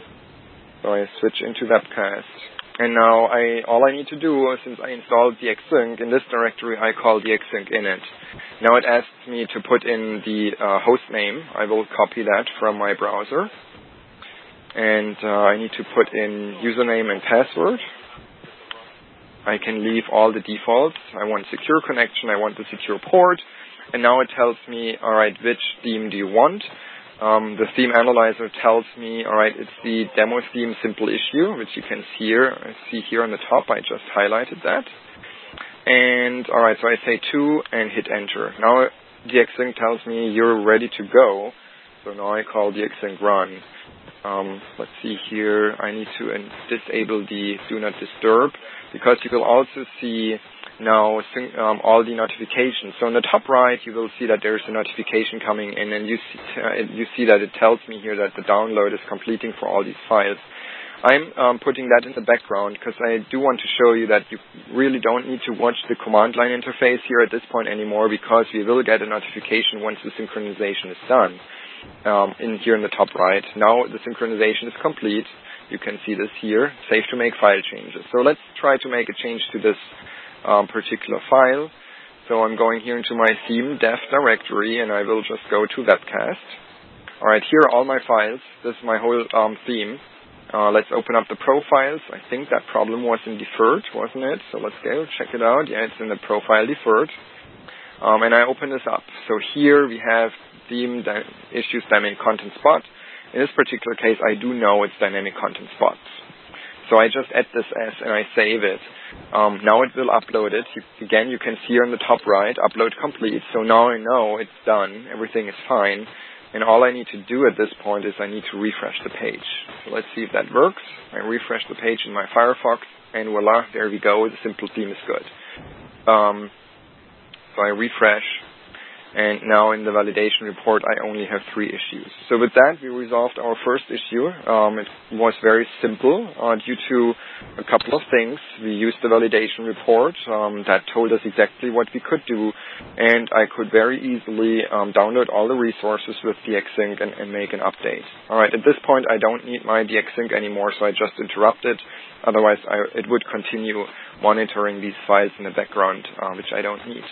So I switch into webcast. And now all I need to do, since I installed dxsync, in this directory I call dxsync init. Now it asks me to put in the host name. I will copy that from my browser. And I need to put in username and password. I can leave all the defaults. I want secure connection. I want the secure port. And now it tells me, all right, which theme do you want? The theme analyzer tells me, all right, it's the demo theme simple issue, which you can see here on the top. I just highlighted that. And, all right, so I say 2 and hit enter. Now dxsync tells me you're ready to go. So now I call dxsync run. Let's see here. I need to disable the do not disturb, because you will also see now all the notifications. So on the top right, you will see that there's a notification coming in, and you see that it tells me here that the download is completing for all these files. I'm putting that in the background because I do want to show you that you really don't need to watch the command line interface here at this point anymore, because we will get a notification once the synchronization is done here in the top right. Now the synchronization is complete. You can see this here, safe to make file changes. So let's try to make a change to this particular file. So I'm going here into my theme dev directory, and I will just go to webcast. All right, here are all my files. This is my whole theme. Let's open up the profiles. I think that problem was in deferred, wasn't it? So let's go check it out. Yeah, it's in the profile deferred. And I open this up. So here we have theme issues dynamic content spot. In this particular case, I do know it's dynamic content spots. So I just add this as and I save it. Now it will upload it. Again, you can see here on the top right, upload complete. So now I know it's done. Everything is fine. And all I need to do at this point is I need to refresh the page. So let's see if that works. I refresh the page in my Firefox, and voila, there we go. The simple theme is good. So I refresh, and now in the validation report, I only have 3 issues. So with that, we resolved our first issue. It was very simple due to a couple of things. We used the validation report that told us exactly what we could do, and I could very easily download all the resources with DXSync and make an update. All right, at this point, I don't need my DXSync anymore, so I just interrupt it. Otherwise, it would continue monitoring these files in the background, which I don't need.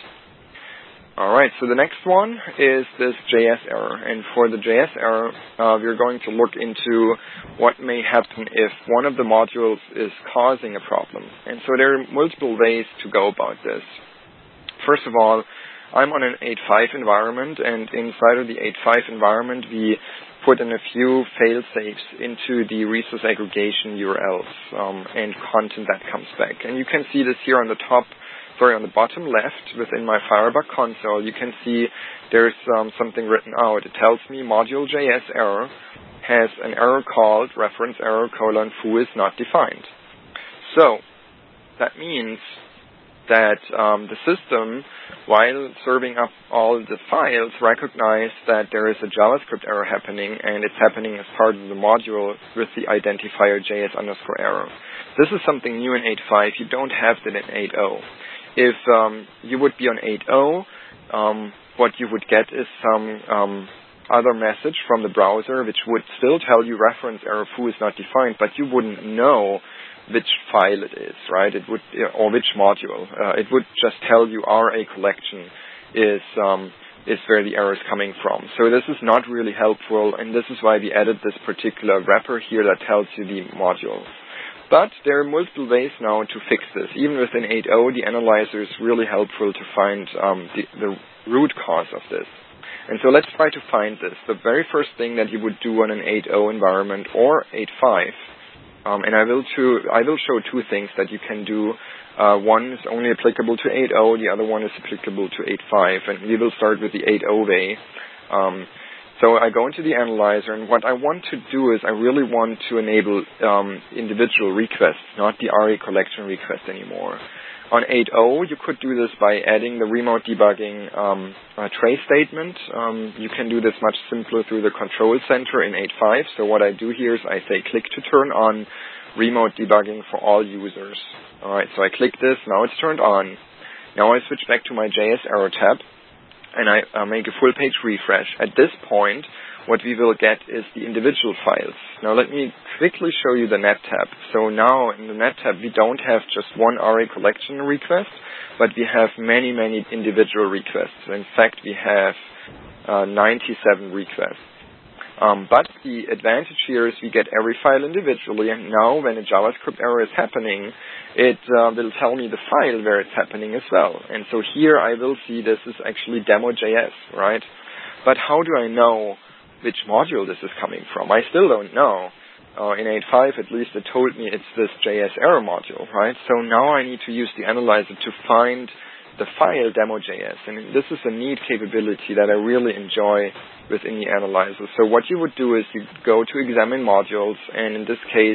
All right, so the next one is this JS error. And for the JS error, we're going to look into what may happen if one of the modules is causing a problem. And so there are multiple ways to go about this. First of all, I'm on an 8.5 environment, and inside of the 8.5 environment, we put in a few fail-safes into the resource aggregation URLs and content that comes back. And you can see this here on the bottom left within my Firebug console. You can see there's something written out. It tells me module.js error has an error called reference error : foo is not defined. So that means that the system, while serving up all the files, recognized that there is a JavaScript error happening, and it's happening as part of the module with the identifier JS_error. This is something new in 8.5. You don't have that in 8.0. If you would be on 8.0, what you would get is some other message from the browser, which would still tell you reference error foo is not defined, but you wouldn't know which file it is, right? It would, or which module. It would just tell you RA collection is where the error is coming from. So this is not really helpful, and this is why we added this particular wrapper here that tells you the module. But there are multiple ways now to fix this. Even within 8.0, the analyzer is really helpful to find the root cause of this. And so let's try to find this. The very first thing that you would do on an 8.0 environment or 8.5, and I will show 2 things that you can do. One is only applicable to 8.0, the other one is applicable to 8.5, and we will start with the 8.0 way. So I go into the analyzer, and what I want to do is I really want to enable individual requests, not the RA collection request anymore. On 8.0, you could do this by adding the remote debugging trace statement. You can do this much simpler through the control center in 8.5. So what I do here is I say click to turn on remote debugging for all users. All right, so I click this. Now it's turned on. Now I switch back to my JS error tab, and I make a full page refresh. At this point, what we will get is the individual files. Now let me quickly show you the net tab. So now in the net tab, we don't have just one RA collection request, but we have many, many individual requests. In fact, we have 97 requests. But the advantage here is we get every file individually, and now when a JavaScript error is happening, it will tell me the file where it's happening as well. And so here I will see this is actually demo.js, right? But how do I know which module this is coming from? I still don't know. In 8.5, at least it told me it's this JS error module, right? So now I need to use the analyzer to find the file demo.js. And this is a neat capability that I really enjoy within the analyzer. So what you would do is you go to examine modules, and in this case,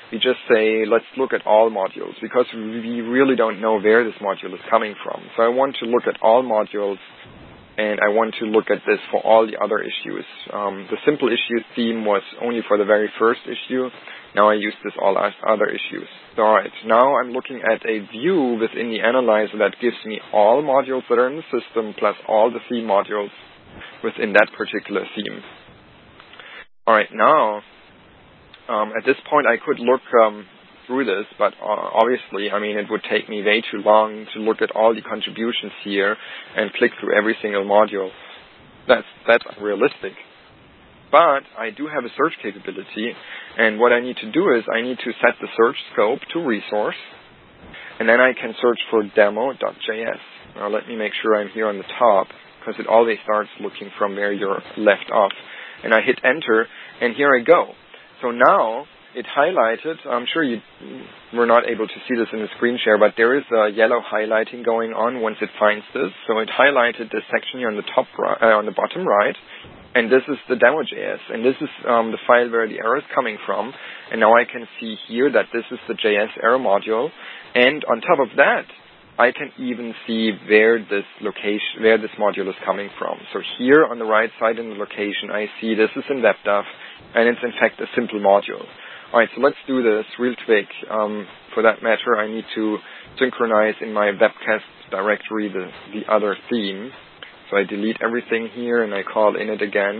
we just say, let's look at all modules, because we really don't know where this module is coming from. So I want to look at all modules, and I want to look at this for all the other issues. The simple issue theme was only for the very first issue. Now I use this all other issues. All right, now I'm looking at a view within the analyzer that gives me all modules that are in the system plus all the theme modules within that particular theme. All right, now at this point I could look through this, but obviously, I mean, it would take me way too long to look at all the contributions here and click through every single module. That's unrealistic. But I do have a search capability, and what I need to do is I need to set the search scope to resource, and then I can search for demo.js. Now let me make sure I'm here on the top, because it always starts looking from where you're left off. And I hit enter, and here I go. So now it highlighted. I'm sure you were not able to see this in the screen share, but there is a yellow highlighting going on once it finds this. So it highlighted this section here on the top right, on the bottom right. And this is the demo.js, and this is the file where the error is coming from. And now I can see here that this is the JS error module. And on top of that, I can even see where this module is coming from. So here on the right side in the location, I see this is in WebDAV, and it's in fact a simple module. All right, so let's do this real quick. For that matter, I need to synchronize in my webcast directory the other theme. So I delete everything here and I call init again.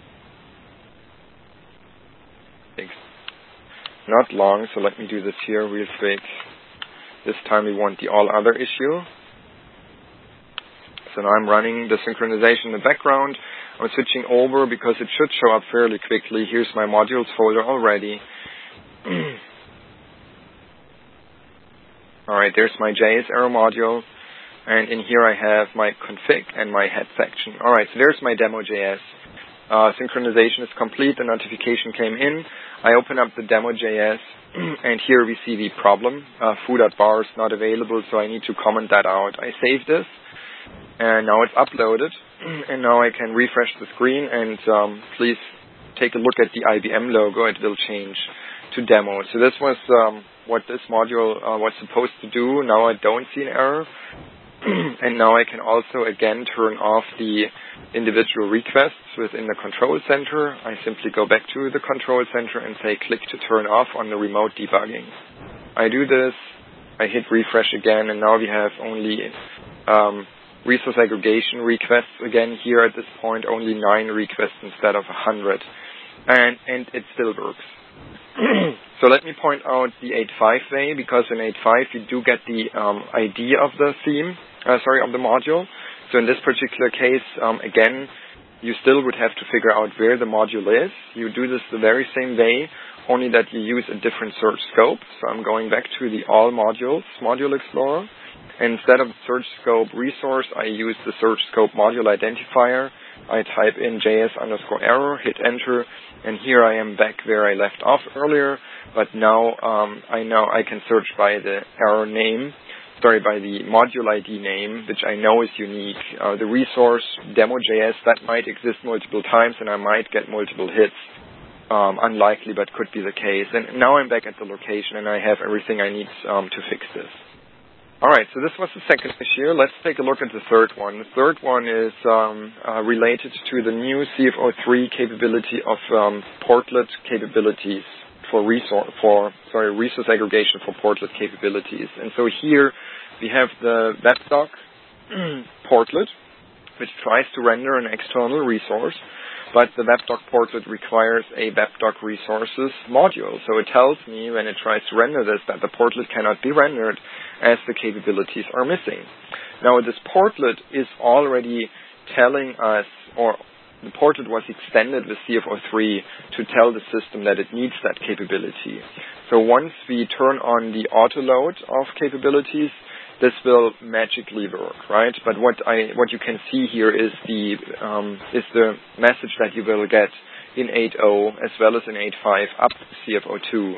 Takes not long, so let me do this here real quick. This time we want the all other issue. So now I'm running the synchronization in the background. I'm switching over because it should show up fairly quickly. Here's my modules folder already. All right, there's my JS error module. And in here I have my config and my head section. All right, so there's my demo.js. Synchronization is complete. The notification came in. I open up the demo.js, and here we see the problem. Foo.bar is not available, so I need to comment that out. I save this, and now it's uploaded. And now I can refresh the screen, and please take a look at the IBM logo. It will change to demo. So this was what this module was supposed to do. Now I don't see an error. And now I can also again turn off the individual requests within the control center. I simply go back to the control center and say click to turn off on the remote debugging. I do this, I hit refresh again, and now we have only resource aggregation requests again here at this point, only 9 requests instead of 100. And it still works. So let me point out the 8.5 way, because in 8.5 you do get the ID of the theme, of the module. So in this particular case, again, you still would have to figure out where the module is. You do this the very same way, only that you use a different search scope. So I'm going back to the all modules module explorer. And instead of the search scope resource, I use the search scope module identifier. I type in JS_error, hit enter, and here I am back where I left off earlier. But now I can search by the by the module ID name, which I know is unique. The resource demo.js, that might exist multiple times, and I might get multiple hits. Unlikely, but could be the case. And now I'm back at the location, and I have everything I need to fix this. All right, so this was the second issue. Let's take a look at the third one. The third one is related to the new CFO3 capability of portlet capabilities for resource aggregation for portlet capabilities. And so here we have the WebDoc portlet, which tries to render an external resource, but the WebDoc portlet requires a WebDoc resources module. So it tells me when it tries to render this that the portlet cannot be rendered as the capabilities are missing. Now this portlet is already telling us, or the portlet was extended with CFO3 to tell the system that it needs that capability. So once we turn on the auto load of capabilities, this will magically work, right? But what you can see here is the message that you will get in 8.0 as well as in 8.5 up to CFO2.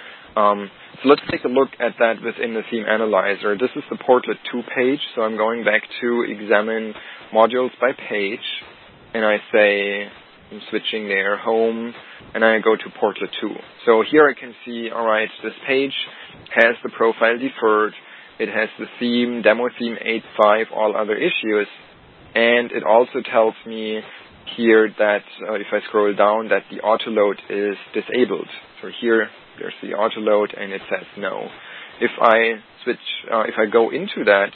So let's take a look at that within the theme analyzer. This is the portlet 2 page, so I'm going back to examine modules by page, and I say I'm switching there, home, and I go to Portlet 2. So here I can see, all right, this page has the profile deferred. It has the theme, demo theme 8.5, all other issues. And it also tells me here that, if I scroll down, that the autoload is disabled. So here, there's the autoload, and it says no. If I switch, if I go into that,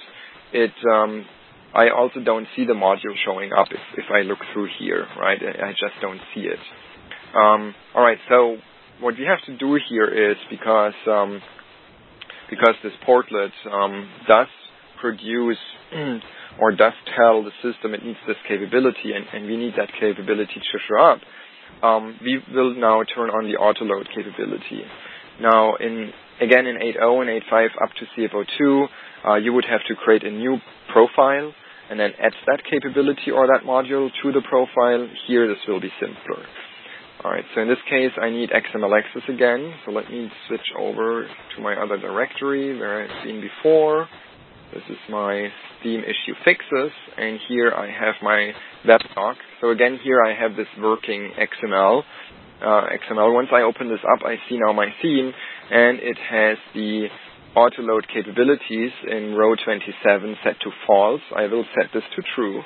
I also don't see the module showing up if I look through here, right? I just don't see it. All right, so what we have to do here is, because this portlet does produce or does tell the system it needs this capability, and we need that capability to show up, we will now turn on the autoload capability. Now, again in 8.0 and 8.5 up to CFO2, you would have to create a new profile and then add that capability or that module to the profile. Here, this will be simpler. All right, so in this case, I need XML access again. So let me switch over to my other directory where I've been before. This is my Steam issue fixes, and here I have my web doc. So again, here I have this working XML. Once I open this up, I see now my theme, and it has the autoload capabilities in row 27 set to false. I will set this to true.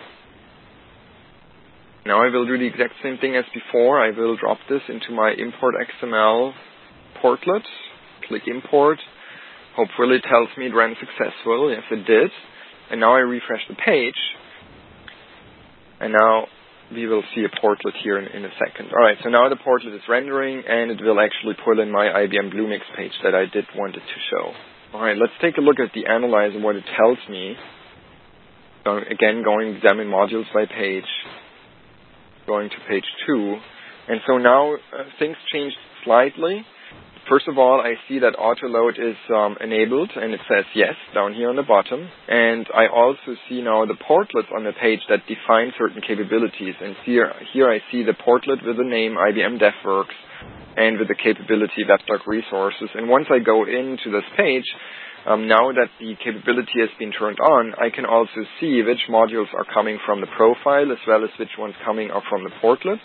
Now I will do the exact same thing as before. I will drop this into my import XML portlet, click import. Hopefully it tells me it ran successful. Yes, it did. And now I refresh the page. And now we will see a portlet here in a second. All right, so now the portlet is rendering, and it will actually pull in my IBM Bluemix page that I did want it to show. All right, let's take a look at the analyzer, what it tells me. So again, going to examine modules by page, going to page 2. And so now things changed slightly. First of all, I see that autoload is enabled, and it says yes down here on the bottom. And I also see now the portlets on the page that define certain capabilities. And here I see the portlet with the name IBM DevWorks and with the capability WebDoc resources. And once I go into this page, now that the capability has been turned on, I can also see which modules are coming from the profile, as well as which ones coming from the portlets.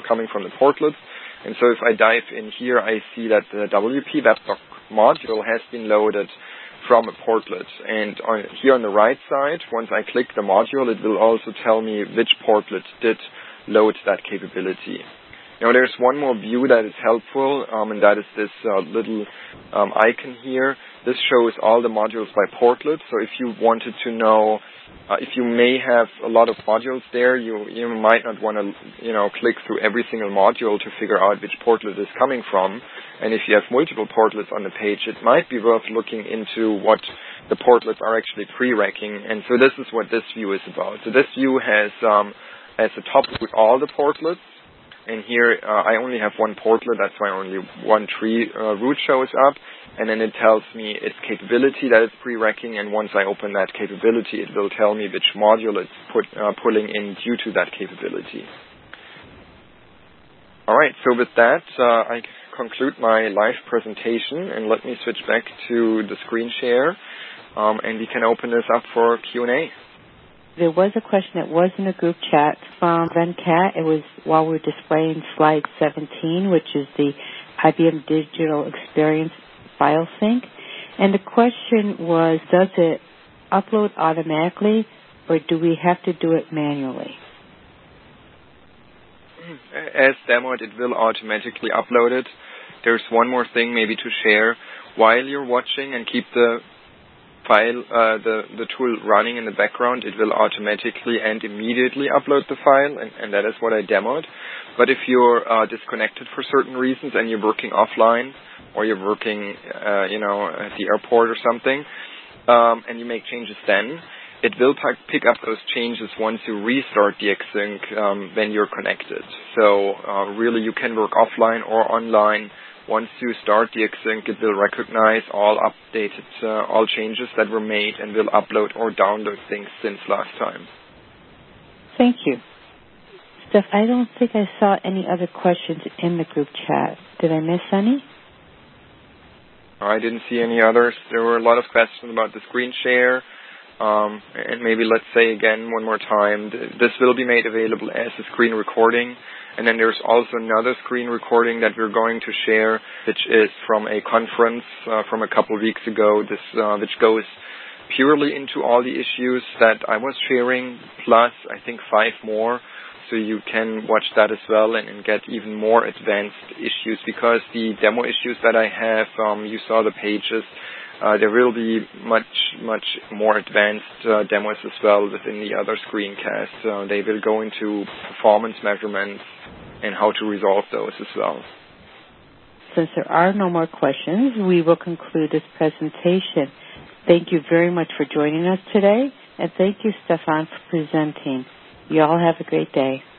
And so if I dive in here, I see that the WP WebDoc module has been loaded from a portlet. And here on the right side, once I click the module, it will also tell me which portlet did load that capability. Now there's one more view that is helpful, and that is this little icon here. This shows all the modules by portlet. So if you wanted to know, if you may have a lot of modules there, you might not want to, click through every single module to figure out which portlet is coming from. And if you have multiple portlets on the page, it might be worth looking into what the portlets are actually pre-racking. And so this is what this view is about. So this view has a top with all the portlets. And here I only have one portlet, that's why only one tree root shows up. And then it tells me its capability that it's pre-racking, and once I open that capability, it will tell me which module it's pulling in due to that capability. All right, so with that, I conclude my live presentation, and let me switch back to the screen share, and we can open this up for Q&A. There was a question that was in the group chat from Venkat. It was while we were displaying slide 17, which is the IBM Digital Experience file sync. And the question was, does it upload automatically, or do we have to do it manually? As demoed, it will automatically upload it. There's one more thing maybe to share. While you're watching and keep the file, the tool running in the background, it will automatically and immediately upload the file, and that is what I demoed. But if you're disconnected for certain reasons and you're working offline, or you're working, at the airport or something, and you make changes then, it will pick up those changes once you restart the Xsync when you're connected. So really you can work offline or online. Once you start the Xsync, it will recognize all all changes that were made and will upload or download things since last time. Thank you. Steph, I don't think I saw any other questions in the group chat. Did I miss any? I didn't see any others. There were a lot of questions about the screen share. And maybe let's say again one more time, this will be made available as a screen recording. And then there's also another screen recording that we're going to share, which is from a conference from a couple of weeks ago, which goes purely into all the issues that I was sharing, plus I think 5 more. So you can watch that as well and get even more advanced issues, because the demo issues that I have, you saw the pages, there will be much more advanced demos as well within the other screencasts. They will go into performance measurements and how to resolve those as well. Since there are no more questions, we will conclude this presentation. Thank you very much for joining us today, and thank you, Stefan, for presenting. You all have a great day.